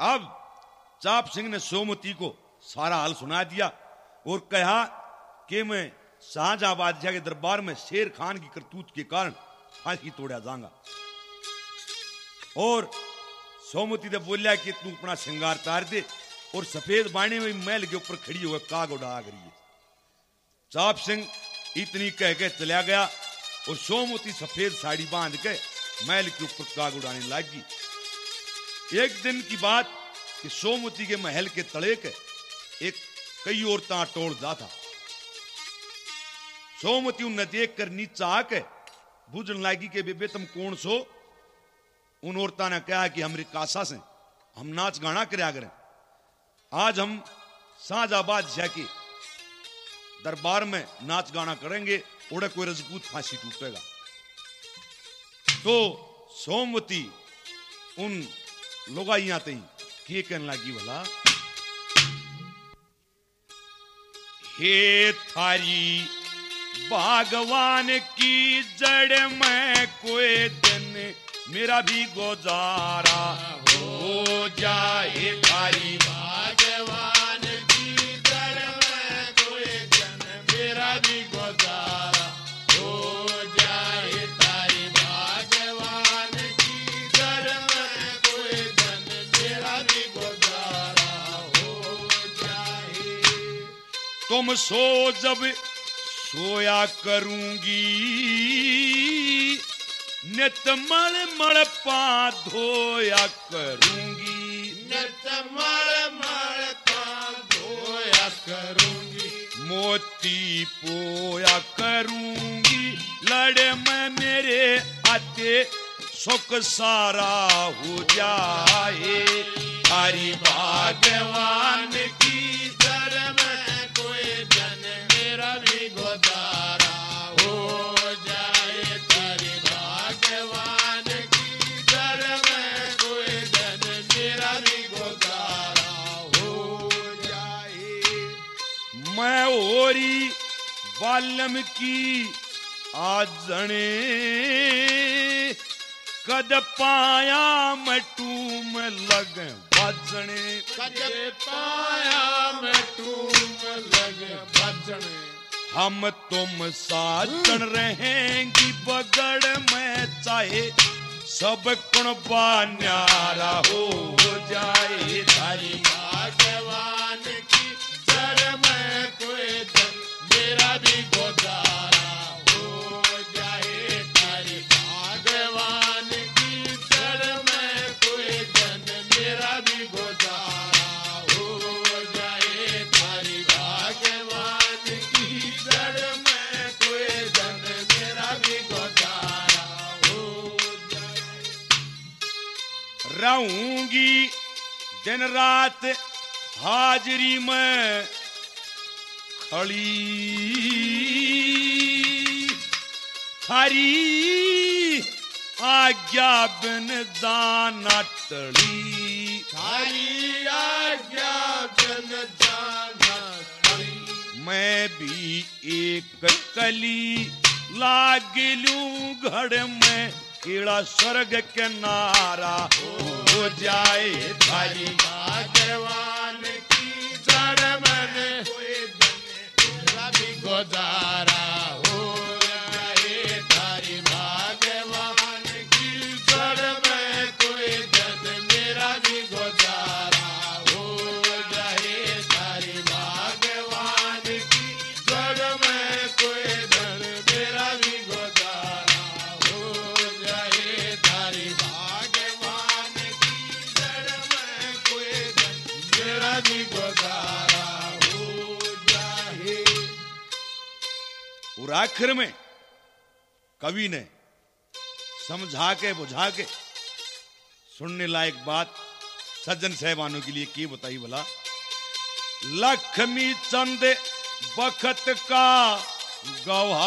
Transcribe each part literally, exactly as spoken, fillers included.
अब चाप सिंह ने सोमवती को सारा हाल सुना दिया और कहा कि मैं शाहजहां बादशाह के दरबार में शेर खान की करतूत के कारण फांसी तोड़ा जाऊंगा। और सोमवती ने बोलिया कि तू अपना श्रृंगार तार दे और सफेद बाणे में महल के ऊपर खड़ी हुई काग उड़ा रही है। चाप सिंह इतनी कह के चला गया और सोमवती सफेद साड़ी बांध के महल के ऊपर काग उड़ाने लगी। एक दिन की बात कि सोमवती के महल के तले के एक कई औरतां टोल जा था। सोमवती उन्हें देख कर नीचा आके बुझन लागी के बेबे तुम कौन सो। उन औरतां ने कहा कि हमरे कासा से हम नाच गाना करया करें, आज हम शाहजहां बादशाह के दरबार में नाच गाना करेंगे, ओड़े कोई रजपूत फांसी टूटेगा। तो सोमवती उन लोगाइयां तई के कहने लगी भला, हे थारी भगवान की जड़ में कोई दिन मेरा भी गुजारा हो जाए। थारी भगवान की जड़ में कोई दिन मेरा भी गुजारा हो जाए। थारी भगवान की जड़ में कोई दिन मेरा भी गुजारा हो जाए। तुम सो जब सोया करूंगी नित मल मल पा धोया करूंगी। नित मल मल पा धोया करूंगी। मोती पोया करूंगी लड़े में मेरे आते सुख सारा हो जाए। हरि भगवान की जड़ में कोई दिन मेरा भी गुजारा हो जाए। हरि भगवान की जड़ में कोई दिन मेरा भी गुजारा हो जाए। मैं ओरी बालम की आजने कद पाया मटूम लग बजने। कद पाया मैं टूम लग बजने। हम तुम साजन रहेंगी बगड़ में चाहे सब कुणबा न्यारा हो जाए। हरि भगवान की जड़ में कोई दिन मेरा भी गुजारा हो जाए। हरि भगवान की जड़ में कोई दिन मेरा भी गुजारा हो जाए। हरि भगवान की जड़ में कोई दिन मेरा भी गुजारा हो जाए। रहूंगी दिन रात हाजरी में खड़ी थारी आज्ञा बिन जाना टली। थारी आज्ञा बिन जाना टली। मैं भी एक कली लाग लूं घड़ में कीड़ा स्वर्ग के नारा हो जाए। हरि भगवान की जड़ में कोई दिन मेरा भी गुजारा हो जाए। हरि भगवान की जड़ में कोई दिन मेरा भी गुजारा हो जाए। हरि भगवान की जड़ में कोई दिन मेरा भी गुजारा हो जाए। हरि भगवान की जड़ में कोई दिन मेरा भी गुजारा हो जाए। और आखिर में कवि ने समझा के बुझा के सुनने लायक बात सज्जन साहबानों के लिए की बताई भला। लक्ष्मी चंद बखत का गवाह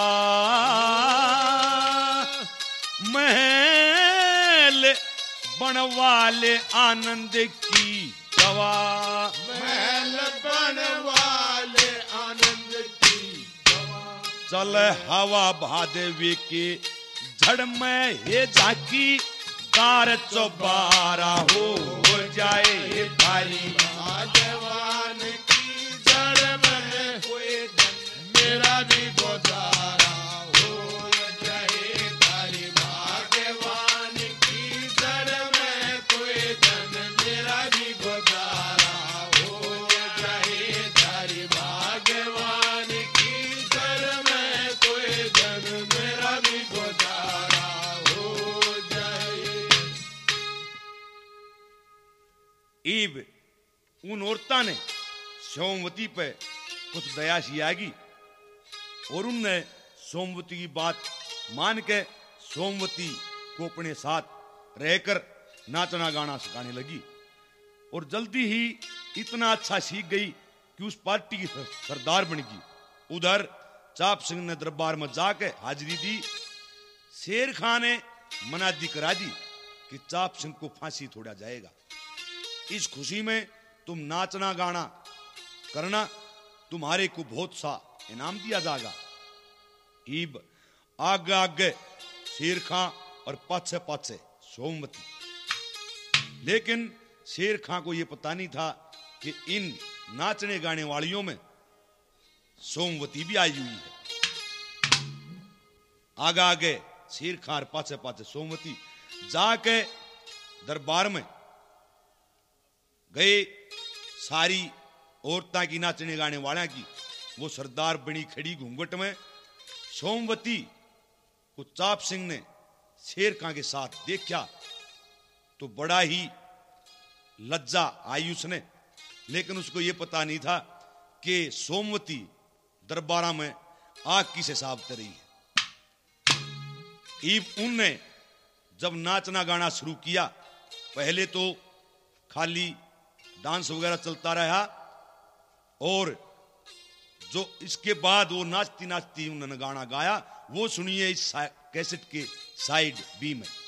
महल बनवाले आनंद की गवाह। महल बनवाले आनंद की गवाह। चल हवा भादवे के झड़ में हे झाकी कार चौबारा हो जाए। ईब उन औरता ने सोमवती पे कुछ दया सी आएगी और उनने सोमवती की बात मान के सोमवती को अपने साथ रहकर नाचना गाना सिखाने लगी और जल्दी ही इतना अच्छा सीख गई कि उस पार्टी की सरदार बन गई। उधर चाप सिंह ने दरबार में जाके हाजिरी दी। शेर खान ने मनादी करा दी कि चाप सिंह को फांसी छोड़ा जाएगा। इस खुशी में तुम नाचना गाना करना, तुम्हारे को बहुत सा इनाम दिया जाएगा। ईब आगे आगे शेर खां और पाछे पाछे सोमवती। लेकिन शेर खां को यह पता नहीं था कि इन नाचने गाने वालियों में सोमवती भी आई हुई है। आगे आगे शेर खां और पाछे पाछे सोमवती जाके दरबार में गए। सारी औरतां की नाचने गाने वाले की वो सरदार बनी खड़ी घूंघट में। सोमवती को चाप सिंह ने शेर खां के साथ देखा तो बड़ा ही लज्जा आई उसने, लेकिन उसको यह पता नहीं था कि सोमवती दरबारा में आग की से साबत रही है। ईब उनने जब नाचना गाना शुरू किया, पहले तो खाली डांस वगैरह चलता रहा और जो इसके बाद वो नाचती नाचती उन्होंने गाना गाया, वो सुनिए इस कैसेट के साइड बी में।